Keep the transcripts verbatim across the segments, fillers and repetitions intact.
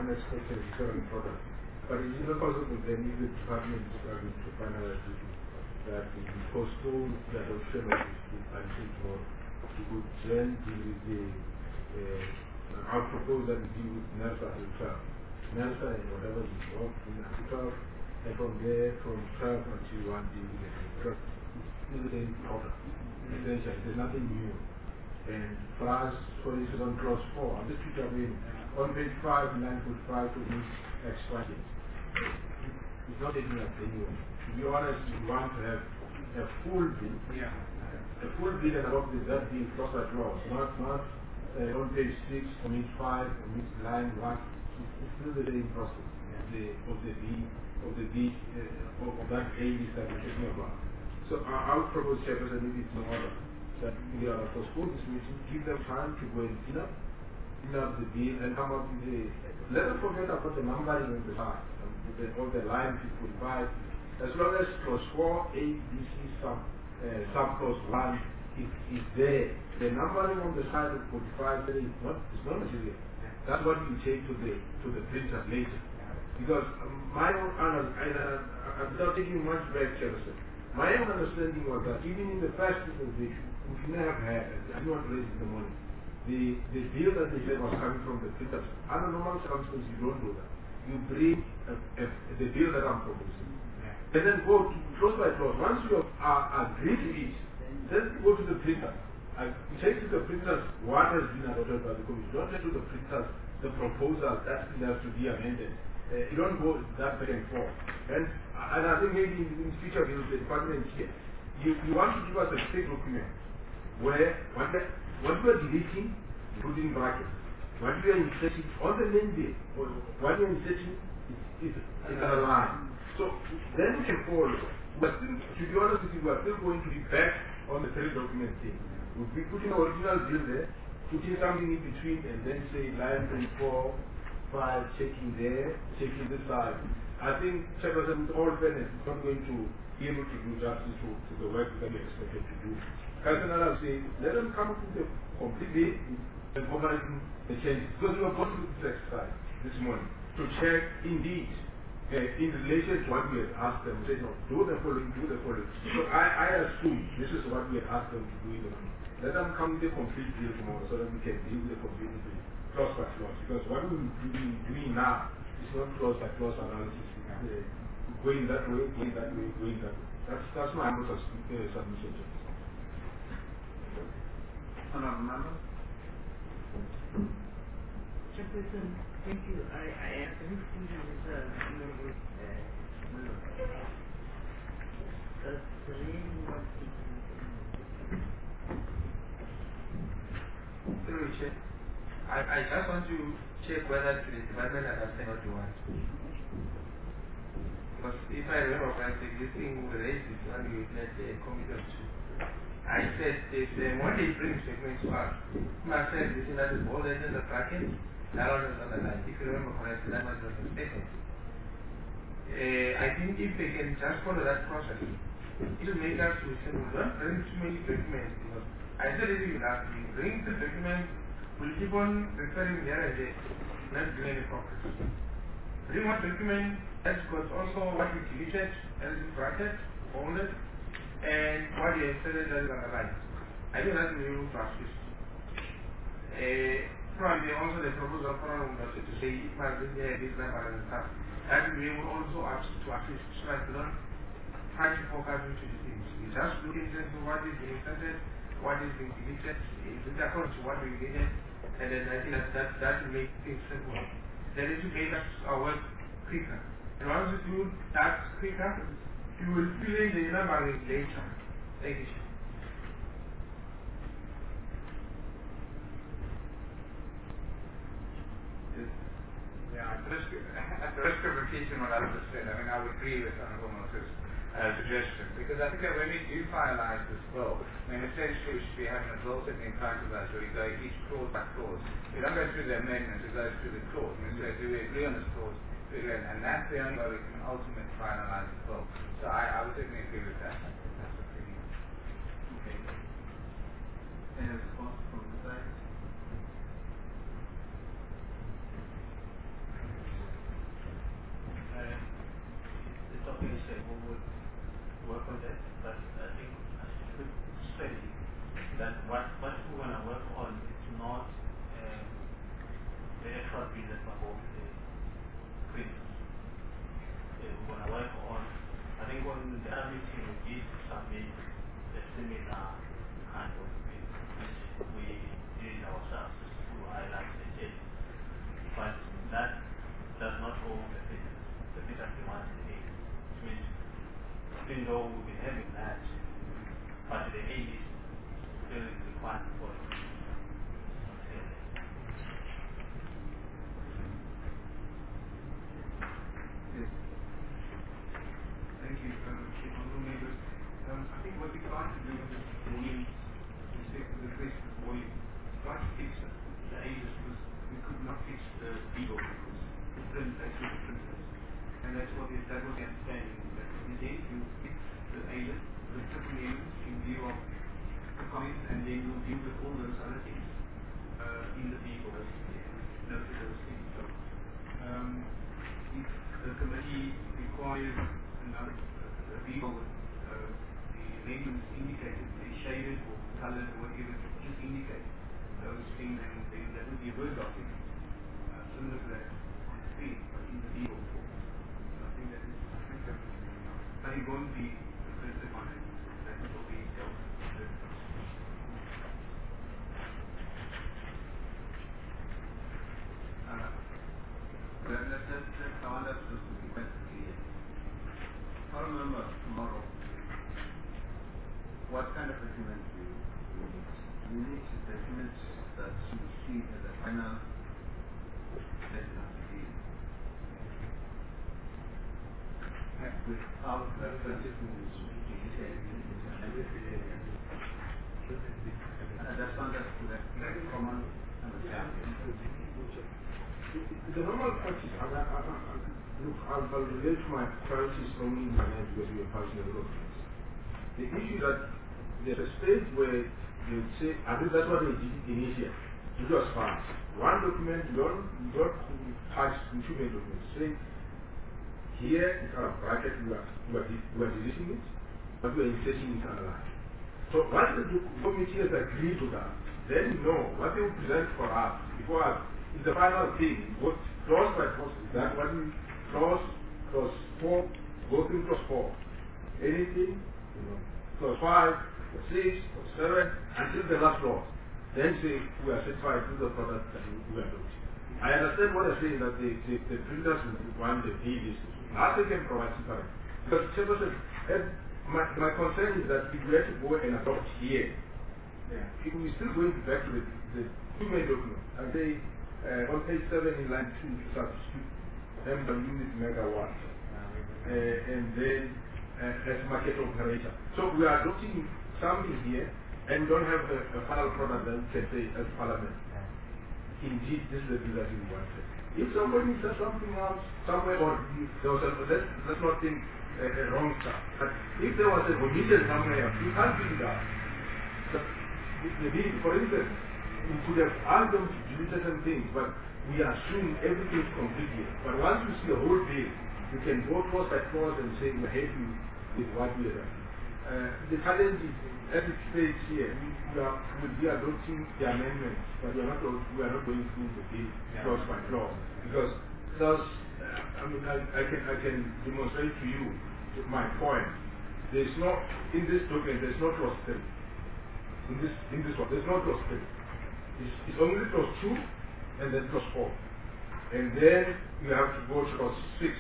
unexpected return product. But it is not possible then if the department is struggling to finalize it, that we postpone the adoption of the antique law. We could then deal with the, uh, our proposal to deal with NERSA and twelve. NERSA and whatever is involved in twelve, and from there, from twelve until one deal with it. Because it's the same product. Essentially, there's nothing new. And for us, for instance, on clause four, I'm just picking on page five, nine point five to each extract. It's not taking us anywhere. To be honest, we want to have a full bill, yeah. a full bill and about the that bill plus a clause, not not uh, on page six, on page five, on page line one. It's still the same process of the of the B of the B uh, of, of that A list that we're talking about. So uh, I would propose, Chairperson, if it's no order, that we are postpone this meeting, give them time to go and clean up, clean up the bill, and come up with a. Let us forget about the numbering on the side, um, the, all the line forty-five. As long as clause four, A, B, C, sub, uh, sub clause one is, is there, the numbering on the side of forty-five is not is not material. That's what you take to the to the printer later. Because um, my own understanding, I'm not taking much back, Chairperson. My own understanding was that even in the first presentation, which we never had, I do not raise in the morning, the, the deal that they said was coming from the printers. Under normal circumstances, you don't do that. You bring a, a, the deal that I'm proposing. Yeah. And then go to close by close. Once you are agreed to it, then go to the printer. I take to the printers what has been adopted by the committee. Don't take to the printers the proposal that still has to be amended. Uh, you don't go that back and forth. And, and I think maybe in, in future bills, the department here, you, you want to give us a state document where what, the, what you are deleting, you put in brackets. What you are inserting on the main bill, or what you are inserting is, is, is a line. So then we can follow. But still, to be honest with you, we are still going to be back on the three document thing. We'll be putting the original bill there, putting something in between, and then say line twenty-four, five, checking there, checking this side. I think, Chairperson, with all fairness, is not going to be able to do justice to, to the work that we expected to do. Personally, I'll say, let them come up with a complete bill and organizing the changes. Because we are going to do this exercise this morning to check, indeed, uh, in relation to what we had asked them, say, no, do the following, do the following. So I, I assume this is what we had asked them to do in the morning. Let them come with a complete bill tomorrow so that we can deal with the complete bill, clause by clause. Because what we will be doing now is not clause by clause analysis. Uh, going that way, going that way, going that way. That's, that's my humble uh, submission. Honourable Member. Chairperson, thank you. I, I am briefly reserved here with uh, the lady was Through Chair, I, I just want to check whether the department understands what you want. Because if I remember correctly, this thing we raised this when we met the committee of two. I said if um, when they bring statements to us, I said this thing that is already in the bracket, that one is on the line. If you remember correctly, that was the statement. Uh, I think if they can just follow that process, it will make us to say, we don't bring too many documents. Because I said it even last week, bring the documents, we'll keep on referring there and there, not doing any progress. Bring one document that's got also what you deleted, as in bracket, bolded, and what you inserted as underlined. I think that's the way to assist. Uh, probably also the proposal from to say it must be there, this number and stuff. That we will also ask to assist so that we don't try to focus into the things. We just look into what is being inserted, what is being deleted, is it according to what we needed, and then I think that that, that will make things simple. Then it will make us our work quicker. And once you do that quicker, you will fill in the numbering later. Thank you. Yeah, at the risk, at the risk of repeating what others have said, I mean, I would agree with Honourable Moses' uh, suggestion, because I think that when we do finalise this bill, I mean, essentially we should be having a bill sitting in front of us where we go each clause by clause. We don't go through the amendments, we go through the clause. And we say, do we agree on this clause? Do we agree? And that's the only way we can ultimately finalise the bill. So I, I would certainly agree with that. That's the opinion. Okay. Any response from the side? would work on that, but I think I should say that what, what we're going to work on is not um, the actual bill that will go to the printers. Uh, we're going to work on, I think on the other meeting we did submit a similar kind of bill, which we did ourselves to highlight the change. But that does not hold the printers. The printers they want the aid, which even though we've been having that, but the aid is still required for it. Yes. Thank you, um, honorable members. Um, I think what we tried to do in this volume, respect to the question of volume, try to fix the ages because we could not fix the people because the print actually the printers. And that's what is, that was the understanding. That in the end, you fix the ages, the triple names in view of the comments, and then you'll deal with all those other things uh, in the people, basically, and notice those things. So, um, if the committee requires another uh, a vehicle with uh, the amendments indicated, they shaded or colored or whatever, just indicate those things, and then that would be a Word document, uh, similar to that on the screen, but in the vehicle form. So I think that is, I think that, but it won't be the printed one, that will be dealt with. Uh, let, let, let, let, I want us to be quite clear. I remember tomorrow, what kind of documents do you need? You need documents that you see as a final letter of the deal. Without reference to I just want us to have common understanding. The normal practice, I, I, I, I, look, I'll, I'll relate to my practice normally in my name because we are passing the documents. The issue that there's a stage where they would say, I think that's what they did initially. It was fast. One document, you don't, you don't touch the two main documents. Say, here, in kind of bracket, we are, we are, we are deleting it, but we are inserting it underline. So once the committee has agreed to that, then you know what they will present for us, before us, is the final thing. What clause by clause is that what we clause, clause four, go through clause four. Anything, you know, clause five, clause six, clause seven, until the last clause. Then say we are satisfied with the product that we are doing. I understand what I'm saying, that the, the, the printers will want the P D list. As they can provide separate. Because my, my concern is that if we have to go and adopt here, yeah, if we're still going back to the, the two main documents, and say uh, on page seven in line two to substitute M per unit megawatt, uh, and then uh, as market operator. So we are adopting something here, and we don't have a, a final product that we can say as parliament. Indeed, this is the bill that we wanted. If somebody says something else somewhere, or there was a, let's, let's not think a, a wrong stuff, but if there was a omission somewhere, you can't do that. The, the bill, for instance, we could have asked them to do certain things, but we assume everything is complete here. But once you see a whole bill, you can go clause by clause and say we're happy with what we have done. Uh, the challenge is, at this stage here, we, we are, will be adopting the amendments, but we are not, we are not going through the bill clause by clause. Because thus, uh, I mean, I, I, can, I can demonstrate to you my point. There's no, in this document, there's no clause three. In this, in this one, there's no clause three. It's, it's only clause two and then clause four. And then you have to go to clause six.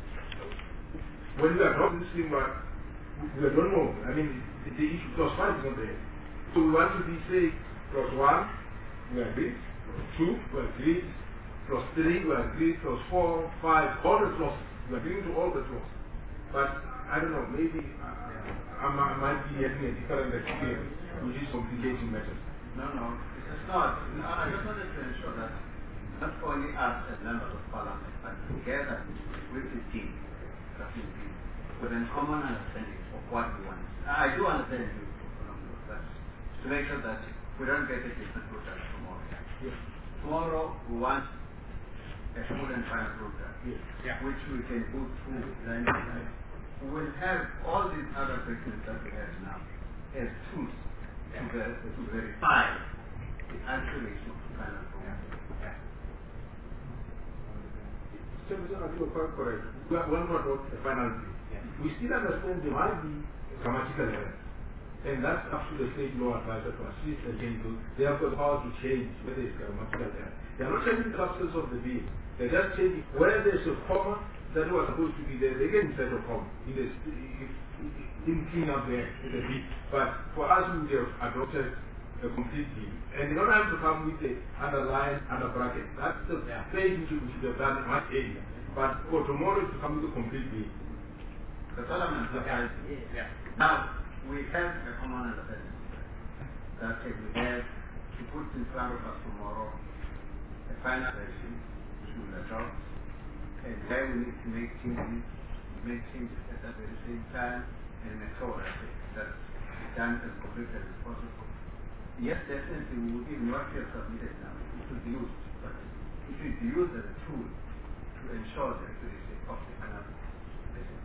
When you adopt this thing, but we don't know. I mean, the, the issue clause five is not there. So we want to be say clause one, we agree. Two, we agree. Clause three, we agree. Clause four, five, all the clauses. We are agreeing to all the clauses. But I don't know, maybe uh, I, I might be having a different experience, which is complicating matters. No, no, it's not. No, I just wanted to ensure that not only us as members of parliament, but together with the team, with a common understanding of what we want. I do understand you, but to make sure that we don't get a different product tomorrow. Yes. Tomorrow we want a full and final product, yes, yeah, which we can go through line by line. we will have all these other questions that we have now as tools to, ver to verify the accuracy of the final program. So, I think you're quite correct. We are one more about the final bill. We still understand there might be grammatical errors. And that's up to the state law advisor to assist and change those. They have got the power to change whether it's grammatical error. They are not changing the substance of the bill. They're just changing where there's a comma that was supposed to be there. They can insert a comma in the in clean up there in the bill. But for us, we have adopted a complete bill. And they don't have to come with the underline, under bracket. That's the yeah. phase which we should have done much earlier. But for tomorrow to come with a complete bill. The Parliament yeah. yeah. Now, we have a common understanding that we have to put in front of us tomorrow a final version which we will adopt, and where we need to make changes, make changes at the very same time, and make sure that that's done as completely as possible. Yes, definitely, we will even what we have submitted now, it will be used, but it will be used as a tool to ensure the accuracy of the final version.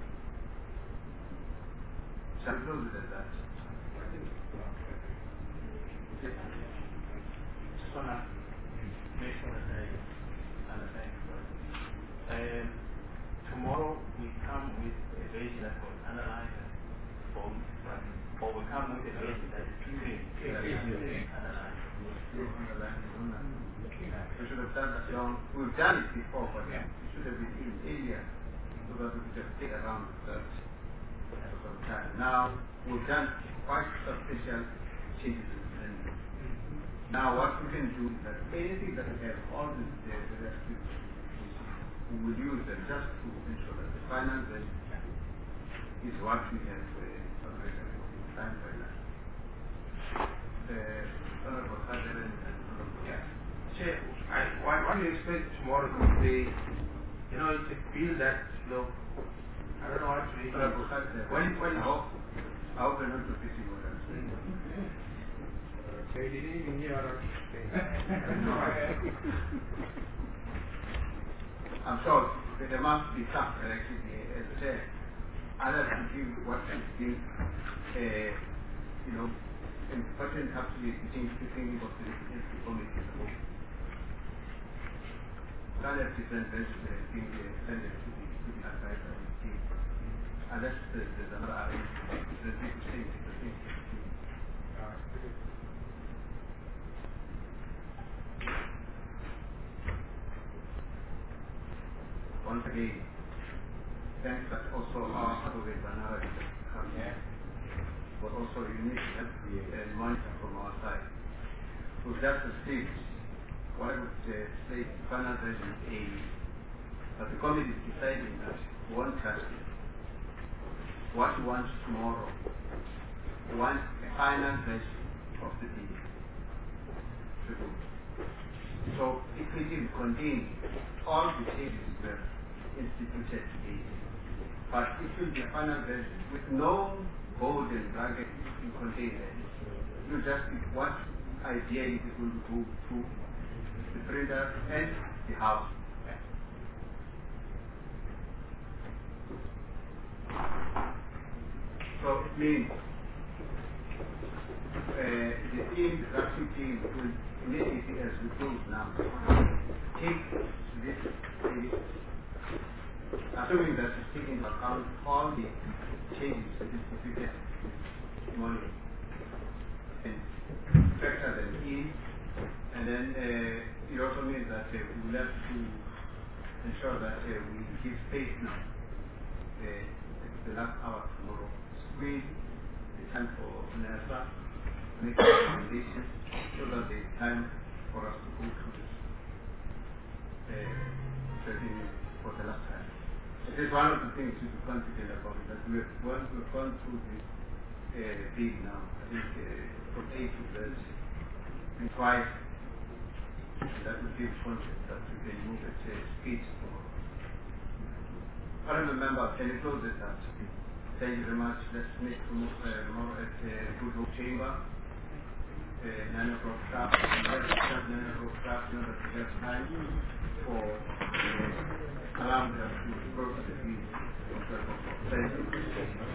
Shall we close it as that? I think just want to make sure that I understand. Um, tomorrow we come with a version that was analyzed and formed, or we come with a version that is clean, analyzed. We should have done that long. We've done it before, but yeah. we should have been in earlier so that we could just take around the search. Time. Now, we've done quite substantial changes in the menu. Now, what we can do is that anything that we have, all the, the, the rest of we will use them just to ensure that the final version is what we have uh, time for that. The Honorable President and Honorable yeah. Chair, I, what, what do you expect tomorrow to be? You know, it's a bill that, look, I don't know what to read. When, when I hope, I hope I'm not repeating what I'm saying. They didn't even hear what I was saying. I'm sure there must be some correction here, as I said. Others to give what I think, uh, you know, and the person has to be thinking of the committee. Other different versions have been extended to the, to the advisor. Unless there's, there's another arrangement, there's big change, there's big change. Once again, thanks that also our advocate Banara come here was also unique and monitor from our side. So just to state, what I would uh, say, final version A, that the committee is deciding that one country what he wants tomorrow, he wants a final version of the deal to do. So it will contain all the changes we have instituted today, but it will be a final version with no golden bracket to contain it. It will just be what ideally it will go to the printer and the house. So it means uh, the team, the drafting team will immediately, as we close now, take this page, assuming that it's taking into account all the changes that is instituted this morning, and factor them in, and then uh, it also means that uh, we will have to ensure that uh, we give space now, uh, the last hour tomorrow. Squeeze the time for NASA, make recommendations so that there is time for us to go through this uh, for the last time. It is one of the things to be confident about it, that we have gone, we have gone through this uh, bill now, I think uh, from A to Z, and twice, and that will give confidence that we can move at uh, speed tomorrow. Honourable members, can you close this out? Thank you very much. Let's meet tomorrow at uh, Good Hope Chamber, uh, nine o'clock sharp. Let's start nine o'clock sharp, you know that we have time for uh, allowing us to go to the field. Thank you.